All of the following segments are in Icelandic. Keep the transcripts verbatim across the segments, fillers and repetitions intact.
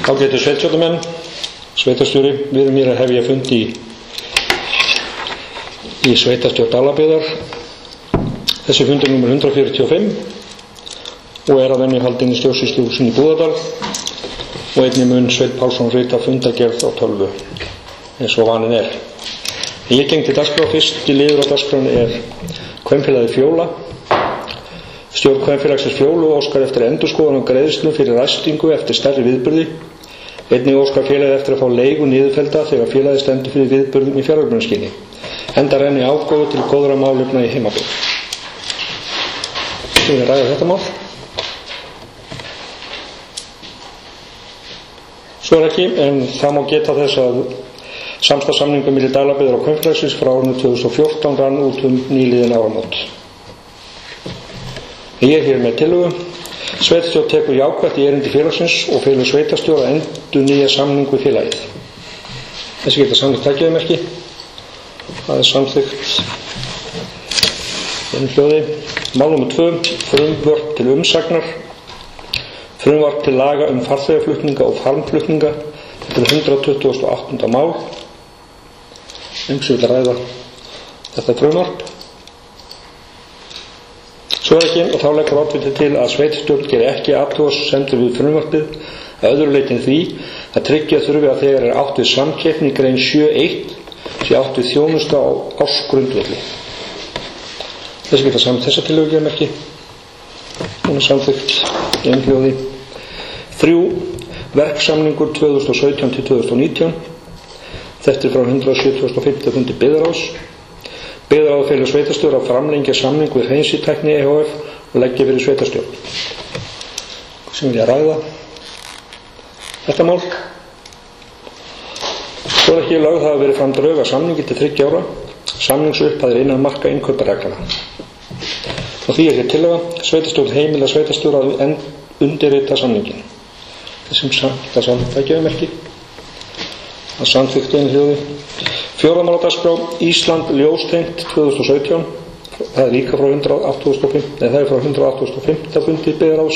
Ágætu sveitarstjórnarmenn, sveitarstjóri, við erum hér að hefja fund í, í sveitarstjórn Dalabyggðar. Þessi fundur er númer hundrað fjörutíu og fimm og er að venju haldinn í stjórnsýsluhúsinu í Búðardal og einnig mun Sveinn Pálsson rita fundargerð á tölvu eins og vaninn er. Ég geng til dagskrá. Fyrsti liður á dagskránni er Kvenfélagið Fjóla. Stjórn Kvenfélagsins Fjólu óskar eftir endurskoðun á greiðslum fyrir ræstingu eftir stærri viðburði. Einnig óskar félagið eftir að fá leigu niðurfellda þegar félagið stendur fyrir viðburðum í fjáröflunarskyni, enda renni ágóðu til góðra málefna í heimabyggð. Við erum að ræða þetta mál. Svo er ekki, en það má geta þess að samstarfssamningur milli Dalabyggðar og Kvenfélagsins frá árinu tvö þúsund og fjórtán rann út um nýliðin áramót. Ég er hér með tillögu. Sveitarstjórn tekur jákvætt í erindi félagsins og felur sveitarstjóra að endurnýja samning við félagið. Þessi getur samþykkt tækjaðumerki. Það er samþykkt. Einu hljóði. Mál númer tvö. Frumvörp til umsagnar. Frumvarp til laga um farþegaflutninga og farmflutninga. Þetta er hundrað tuttugasta og áttunda mál. Einhversu vil ræða þetta frumvarp. Svo er ekki, og þá leggur oddviti til að sveitarstjórn geri ekki athugasemdir við frumvarpið að öðru leyti en því að tryggja þurfi að þegar er átt við samkeppni í grein sjö eitt sé átt við þjónustu á ársgrundvelli. Þessi geta saman þessa tillögumerki. Hún er samþykkt í einhljóði. Þrjú. Verksamningur tvö þúsund og sautján til tvö þúsund og nítján. Þetta er frá hundrað sjötugasta og fimmta fundi byggðarráðs. Byggðarráð felur sveitarstjóra að framlengja samning við Hreinsitækni e h f og leggja fyrir sveitarstjórn. Sem vilja ræða þetta mál. Svo er ekki lögð hafa verið fram drög að samningi til þriggja ára. Samningsupphæðir innan marka innkaupareglna. Og því er hér tillaga sveitarstjórn heimila sveitarstjóra að undirrita samningin. Þessum það samþykkt ekki auðmerki. Það samþykkt einhljóði. Fjórða mál á dagskrá. Ísland ljóstengt tvö þúsund og sautján. Það er líka frá hundrað áttugasta og fimmta, eða það er frá hundrað áttugasta og fimmta fundi byggðarráðs.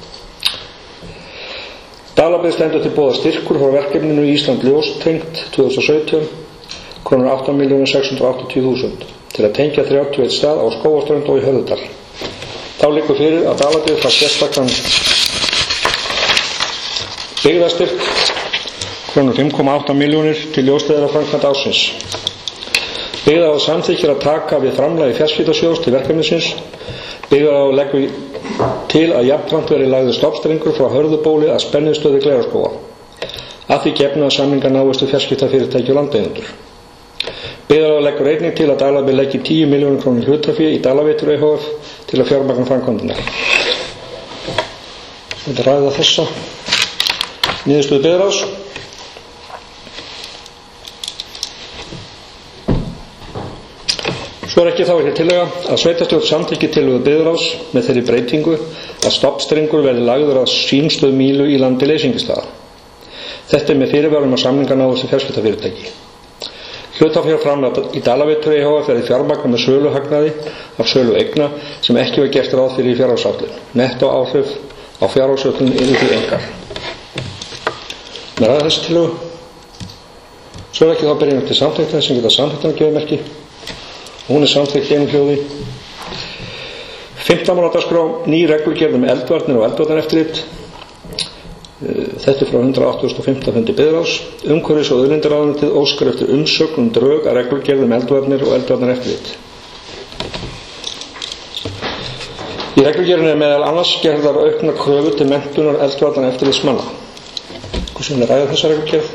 Dalabyggð stendur til boða styrkur frá verkefninu Ísland ljóstengt tvö þúsund og sautján, krónur átta milljónir sex hundruð áttatíu þúsund, til að tengja þrjátíu og einn stað á Skógarströnd og í Höfðudal. Þá liggur fyrir að Dalabyggð fær sérstakan byggðastyrk krónur fimm komma átta milljónir til ljósleiðara framkvæmd ársins. Byggðarráð samþykkir að taka við framlagi fjarskiptasjóðs til verkefnisins. Byggðarráð leggur til að jafnframt verði lagður stofnstrengur frá Hörðubóli að spennistöði Glerárskóga. Að því gefnu að samningar náist við fjarskiptafyrirtæki og landeigendur. Byggðarráð leggur einnig til að Dalabyggð leggi tíu milljónir krónur hlutafé í Dalaveitur e h f til að fjármagna framkvæmdina. Þetta ræða þessa niðurstöðu byggðarráðs. Svo er ekki þá ekki tillaga að sveitarstjórn samþykki tillögu byggðarráðs með þeirri breytingu að stofnstrengur verði lagður að símstöð Mílu í landi leysingistaða. Þetta er með fyrirvarum að samningar náist við fjarskiptafyrirtæki. Hlutafjárframlag í Dalaveitur e h f verði fjármagna með söluhagnaði af sölu eigna sem ekki var gert ráð fyrir í fjárhagsáætlun. Netto áhrif á fjárhagsáætlun eru því engar. Með ræða þessi tillögu. Svo er ekki þá byrjum til samþykkta sem geta samþykktan að gefa merki. Hún er samþykkt einu hljóði. Fimmta mál á dagskrá. Ný reglugerð um eldvarnir og eldvarnareftirlit. Þetta er frá hundrað áttugasta og fimmta fundi byggðarráðs. Umhverfis- og auðlindaráðuneytið óskar eftir umsögn um drög að reglugerð um eldvarnir og eldvarnareftirlit. Í reglugerðinni er meðal annars gerðar auknar kröfur til menntunar eldvarnareftirlitsmanna. Hversu er ræða þessa reglugerð?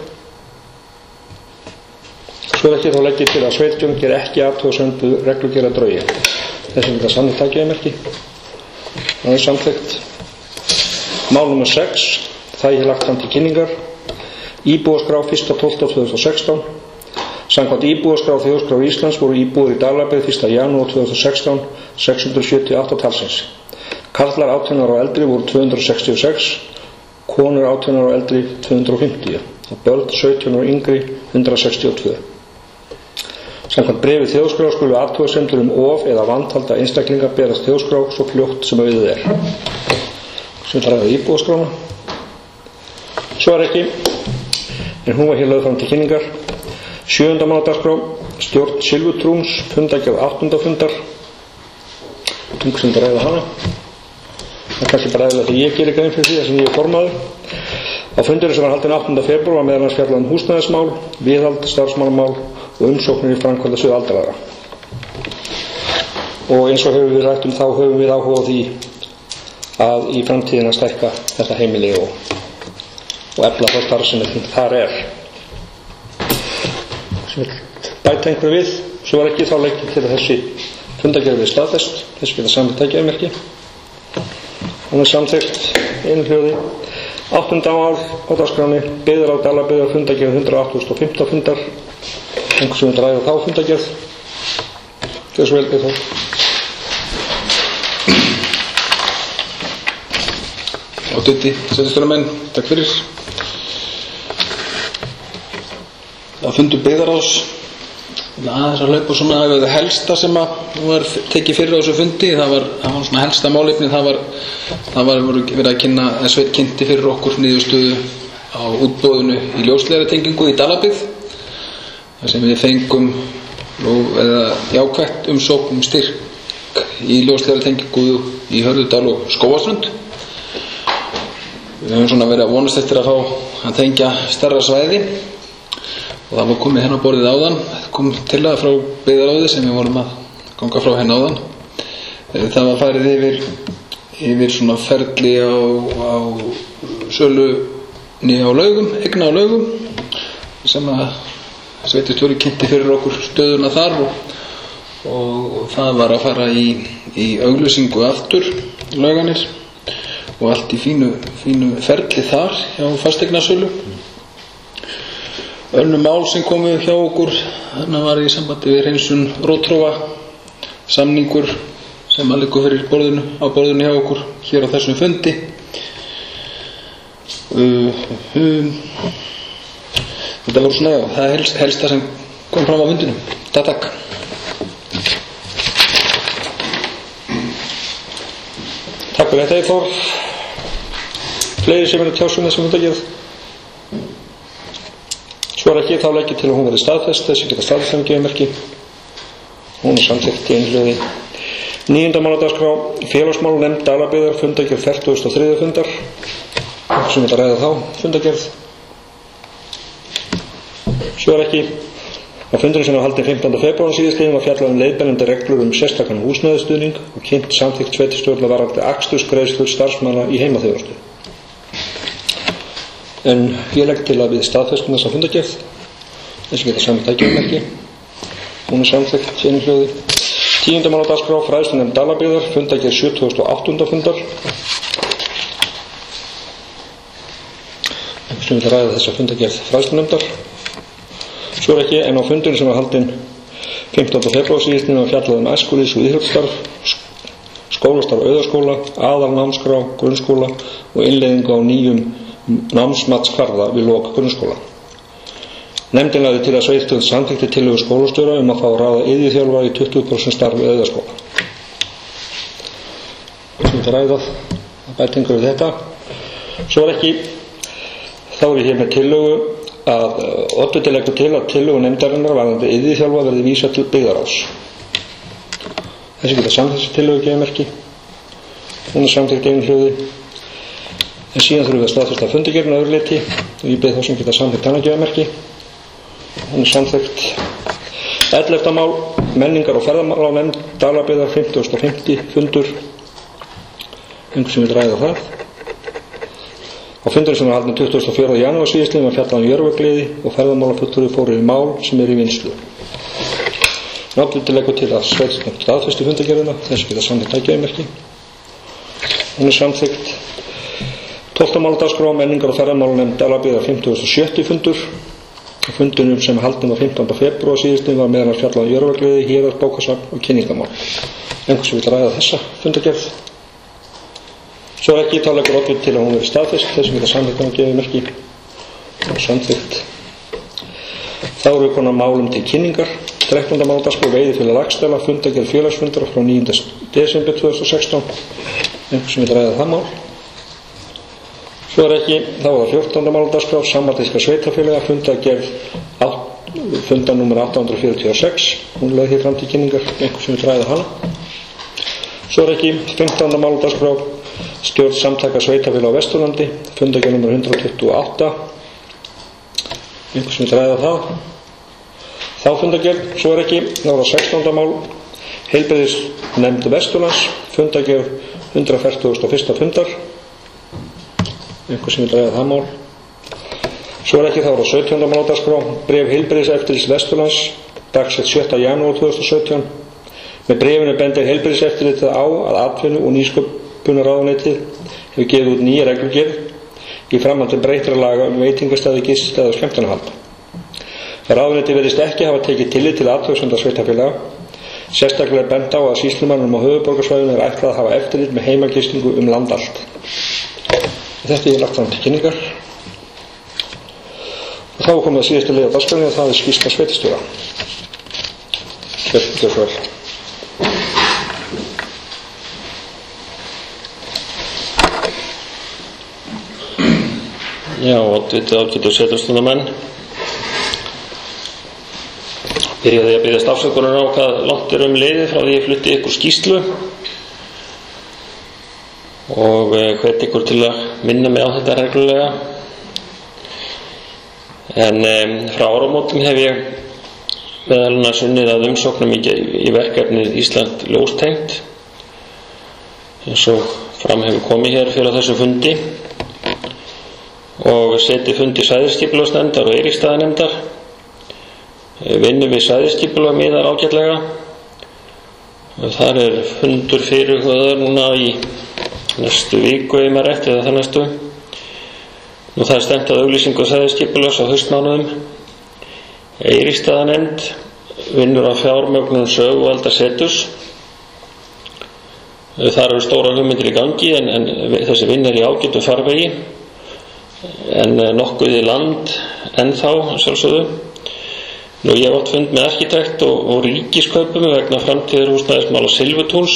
Svo er ekki þá leggið til að sveitarstjórn geri ekki athugasemd við reglugerðar drögi. Þessi er þetta samþykkt tækjaðumerki. Það er samþykkt. Mál númer sex. Það er lagt fram til kynningar. Íbúaskrá fyrsta tólfta tvö þúsund og sextán. Samkvæmt íbúaskrá Þjóðskrár Íslands voru íbúar í Dalabyggð fyrsta janúar tvö þúsund og sextán sex hundruð sjötíu og átta talsins. Karlar átján ára og eldri voru tvö hundruð sextíu og sex, konur átján ára og eldri tvö hundruð og fimmtíu og börn sautján ára og yngri hundrað sextíu og tvö. Samkvæmt bréfi Þjóðskrár skulu athugasemdir um of eða vantalda einstaklinga berast Þjóðskrá svo fljótt sem auðið er. Sem það ræða íbúaskrána. Svo er ekki, en hún var hér lögð fram til kynningar. Sjöunda mál á dagskrá, stjórn Silfutrúns, fundargerð áttunda fundar. Einhver sem þetta ræða hana. Það er kannski bara eðlilega því ég gerir grein fyrir því þar sem ég er formaður. Á fundurinn sem var haldinn áttunda febrúar var meðal annars fjallað um húsnæðismál, viðhald, starfsmannamál og umsóknir í framkvæmdasvið aldraðra. Og eins og höfum við rætt um þá höfum við áhuga á því að í framtíðina stækka þetta heimili og, og efla þá starfsemi þar er. Sem vil bæta einhverju við, svo var ekki þá leikið til að þessi fundargerð við staðfest, þessi geta samþykkt tækjaummerki. Hún er samþykkt einu hljóði. Áttunda mál á dagskráni, byggðar á Dalabyggðar fundargerð hundrað áttugasta og fimmta fundar. Einhver sem vil ræða þá fundargerð. Gjörðu svo vel, Björn. Og Dutti, setjastjórnarmenn, takk fyrir. Það fundur byggðarás aðeins að hlaupa svona yfir það helsta sem að var tekið fyrir á þessu fundi. Það var, það var svona helsta málefni. Það var, það var verið að kynna, eða Sveinn kynnti fyrir okkur niðurstöðu á útboðinu í ljósleiðaratengingu í Dalabyggð. Það sem við fengum eða jákvætt umsókn um styrk í ljósleiðaratengingu í Hörðudal og Skógarströnd. Við höfum svona verið að vonast eftir að fá að tengja stærra svæði og það var komið hérna á borðið áðan. Það kom tillaga frá byggðaráði sem við vorum að ganga frá hérna áðan. Það var farið yfir, yfir svona ferli á, á sölunni á Laugum, eigna á Laugum sem að sveitarstjóri kynnti fyrir okkur stöðuna þar og, og það var að fara í, í auglýsingu aftur Lauganir og allt í fínu, fínu ferli þar hjá fasteignasölu. Önnur mál sem komu hjá okkur þarna var í sambandi við hreinsun rótróa, samningur sem að liggur fyrir borðinu, á borðinu hjá okkur hér á þessum fundi. Uh, um, þetta voru svona, já, það er helst, helsta sem kom fram á fundinum. Takk, takk. Takk fyrir þetta, Eyþór. Fleiri sem eru tjásum þessum fundargerð. Svo er ekki þá leggið til að hún verði staðfest, þessi geta staðfest gefumerki. Hún er samþykkt í einhljóði. Níunda mál á dagskrá, félagsmálanefnd Dalabyggðar fundargerð fertugasta og þriðja fundar. Sem þetta ræða þá fundargerð. Svo er ekki á fundurinn sem var haldinn fimmtánda febrúar síðastliðinn var fjallað um leiðbeinandi reglur um sérstakan húsnæðisstuðning og kynnt samþykkt sveitarstjórnar varðandi akstursgreiðslur starfsmanna í heimaþjónustu. En ég legg til að við staðfestum þessa fundargerð. Þessi geta samið tækjaummerki. Hún er samþykkt í einhljóði. Tíunda mál á dagskrá, fræðslunefnd Dalabyggðar fundargerð sjötugasta og áttunda fundar. Sem vil ræða þessa fundargerð fræðslunefndar. Svo er ekki, en á fundurinn sem var haldinn fimmtánda febrúar síðastliðinn var fjallað um æskulýðs- og íþróttastarf, skólastarf auðaskóla, aðalnámskrá grunnskóla og innleiðingu á nýjum námsmatskvarða við lok grunnskóla. Nefndin lagði til að sveitarstjórn samþykkti tillögu skólastjóra um að fá að ráða iðjuþjálfara í tuttugu prósent starf við auðaskóla. Sem þetta ræðað, að bæta einhverju við þetta. Svo er ekki, þá er ég hér með tillögu að oddviti leggur til að tillögu nefndarinnar varðandi iðjuþjálfara verði vísað til byggðarás. Þessi geta samþykkt tillögu gefumerki. Hún er samþykkt einhljóði. En síðan þurfum við að staðfesta fundargerðina að öðru leyti og ég beið þá sem geta samþykkt hana gefumerki. Hún er samþykkt. ellefta mál, menningar og ferðamálanefnd Dalabyggðar fimmtugasta og fimmta fundur. Einhver sem vil ræða það. Á fundurinn sem var haldinn tuttugasta og fjórða janúar síðastliðinn var fjallað um Jörfagleði og ferðamálafulltrúi fóru í mál sem er í vinnslu. Nefndin leggur til að sveitarstjórn staðfesti fundargerðina, þessi geta samþykkt tækjaummerki. Hún er samþykkt. tólfta mál á dagskrá, menningar og ferðamálanefnd Dalabyggðar fimmtugasta og sjötta fundur. Á fundinum sem haldinn var fimmtánda febrúar síðastliðinn var meðal annars fjallað um Jörfagleði, héraðsbókasafn og kynningamál. Einhver sem vill ræða þessa fundargerð. Svo er ekki, þá leggur oddviti til að hún verði staðfest, þessum geta samþykkt hana gefumerki og samþykkt. Þá eru konar málum til kynningar. þrettánda mál á dagskrá, veiðifélag Laxdæla, fundargerð félagsfundar frá níunda desember tvö þúsund og sextán. Einhver sem vill ræða það mál. Svo er ekki, þá var það fjórtánda mál á dagskrá, Sambandískra sveitarfélaga, fundargerð funda númer átta hundruð fjörutíu og sex, hún lögð hér fram til kynningar, einhver sem vil ræða hana. Svo er ekki, fimmtánda mál á dagskrá, stjórn samtaka sveitarfélaga á Vesturlandi, fundargerð númer hundrað tuttugu og átta, einhver sem vil ræða það. Þá fundargerð, svo er ekki, þá var það sextánda mál, heilbrigðisnefnd Vesturlands, fundargerð hundrað fertugasta og fyrsta fundar, einhver sem vil ræða það mál. Svo er ekki, þá var það sautjánda mál á dagskrá, bréf heilbrigðiseftirlits Vesturlands, dagsett sjötta janúar tvö þúsund og sautján. Með bréfinu bendir heilbrigðiseftirlitið á að atvinnu- og nýsköpunarráðuneytið hefur gefið út nýja reglugerð í framhaldi breyttra laga um veitingastaði, gististaði og skemmtanahald. Það ráðuneytið virðist ekki hafa tekið tillit til athugasemda sveitarfélaga. Sérstaklega er bent á að sýslumannum á höfuðborgarsvæðinu er ætlað að hafa eftirlit með heimagistingu um land allt. Þetta er lagt fram til kynningar. Og þá er komið að síðustu leið á dagskránni og það er skýrsla sveitarstjóra. Sveitarstjóra. Já, oddviti ágætu sveitarstjórnarmenn. Byrjaði að biðjast afsökunar á hvað langt er um liðið frá því ég flutti ykkur skýrslu og hvet ykkur til að minna mig á þetta reglulega. En um, frá áramótum hef ég meðal annars unnið að umsóknum í, í verkefnið Ísland ljóstengt, eins og fram hefur komið hér fyrir þessu fundi, og seti fundi svæðisskipulagsnefndar og Eiríksstaðanefndar. Vinnum við svæðisskipulag miðar ágætlega. Þar er fundur fyrirhugaður núna í næstu viku ef maður rétt eða það næstu. Nú það er stefnt að auglýsingu svæðisskipulags á haustmánuðum. Eiríksstaðanefnd vinnur á fjármögnun söguvaldaseturs. Þar eru stóra hugmyndir í gangi en, en þessi vinn er í ágætu farvegi, en nokkuð í land ennþá sjálfsögðu. Nú ég hef átt fund með arkitekt og, og ríkiskaupum vegna framtíðar húsnæðismála Silfurtúns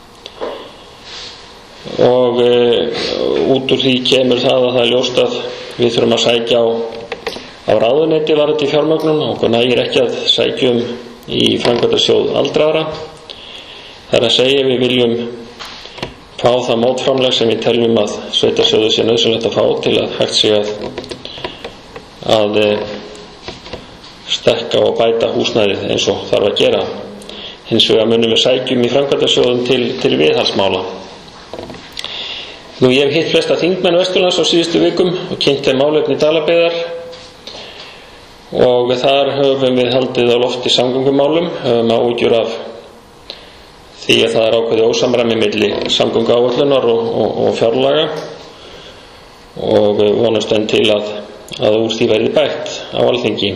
og e, út úr því kemur það að það er ljóst að við þurfum að sækja á, á ráðuneyti varðandi fjármögnun og okkur nægir ekki að sækjum í framkvæmdasjóð aldraðra. Það er að segja við viljum fá það mótframlag sem við teljum að sveitarsjóðu sé nauðsynlegt að fá til að hægt sé að, að e, stekka og bæta húsnæðið eins og þarf að gera. Hins vegar munum við sækjum í framkvæmdasjóðum til, til viðhaldsmála. Nú ég hef hitt flesta þingmenn Vesturlands á síðustu vikum og kynnt þeim málefni Dalabyggðar og þar höfum við haldið á lofti samgöngumálum, höfum áhyggjur af því að það er ákveðið ósamræmi milli samgönguáætlunar og, og, og fjárlaga og vonast enn til að, að úr því verði bætt á Alþingi.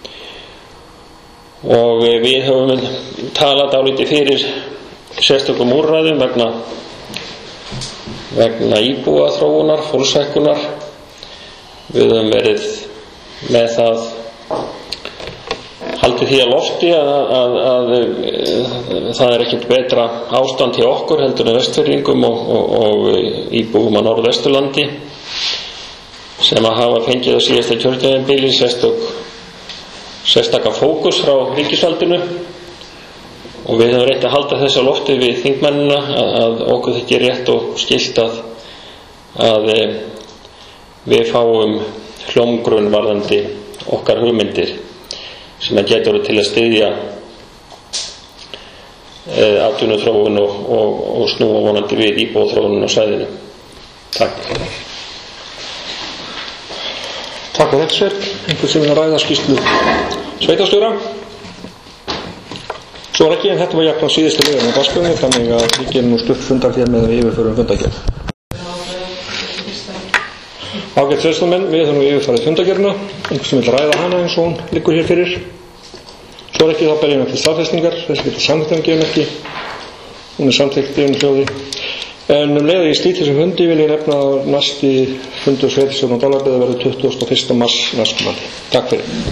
Og við höfum talað dálítið fyrir sérstökum úrræðum vegna, vegna íbúaþróunar, fólksfækkunar. Við höfum verið með það haldið því að lofti að, að, að, að það er ekkert betra ástand hjá okkur heldur en Vestfirðingum og, og, og íbúum á Norðvesturlandi sem að hafa fengið á síðasta kjörtímabili sérstök sérstaka fókus frá ríkisvaldinu og við höfum reynt að halda þess á lofti við þingmennina að, að okkur þetta er rétt og skylt að, að við fáum hljómgrunn varðandi okkar hugmyndir sem að getur til að styðja e, atvinnuþróun og, og, og snúa vonandi við íbúaþróunin á svæðinu. Takk. Takk fyrir þetta Sveinn. Einhver sem vil ræða skýrslu sveitarstjóra? Svo er ekki, en þetta var jafnvel síðustu liðan á dagskránni, þannig að við gerum nú stutt fundar hér með að við yfirförum fundargerð. Ágætt sveitarstjórnarmenn, við höfum nú yfirfarið fundargerðina. Einhver sem vil ræða hana eins og hún liggur hér fyrir? Svo er ekki, þá ber ég með til staðfestingar, þessi getur samþykkt gefum ekki. Hún er samþykkt gefum hljóði. En um leið í slíti þessum fundi vil ég nefna að næsti fundur sveitarstjórnar Dalabyggðar verður tuttugasta og fyrsta mars næstkomandi. Takk fyrir.